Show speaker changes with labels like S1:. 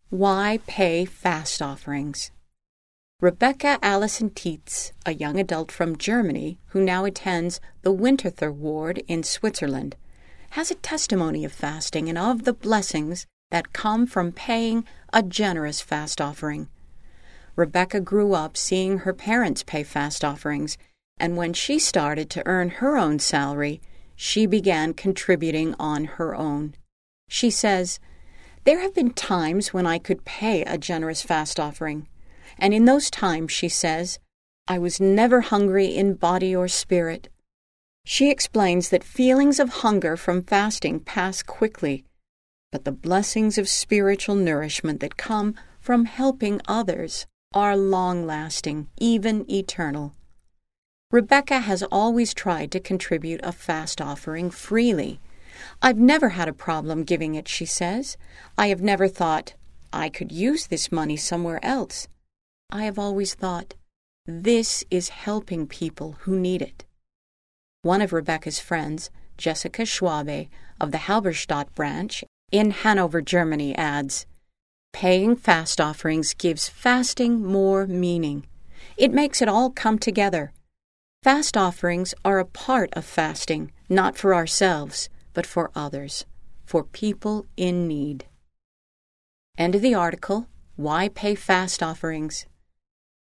S1: Why pay fast offerings? Rebecca Allison Tietz, a young adult from Germany who now attends the Winterthur Ward in Switzerland, has a testimony of fasting and of the blessings that come from paying a generous fast offering. Rebecca grew up seeing her parents pay fast offerings, and when she started to earn her own salary, she began contributing on her own. She says, "There have been times when I could pay a generous fast offering, and in those times," she says, "I was never hungry in body or spirit." She explains that feelings of hunger from fasting pass quickly, but the blessings of spiritual nourishment that come from helping others are long-lasting, even eternal. Rebecca has always tried to contribute a fast offering freely. "I've never had a problem giving it," she says. "I have never thought, I could use this money somewhere else. I have always thought, this is helping people who need it." One of Rebecca's friends, Jessica Schwabe of the Halberstadt branch in Hanover, Germany, adds, "Paying fast offerings gives fasting more meaning. It makes it all come together. Fast offerings are a part of fasting, not for ourselves, but for others, for people in need." End of the article. Why pay fast offerings?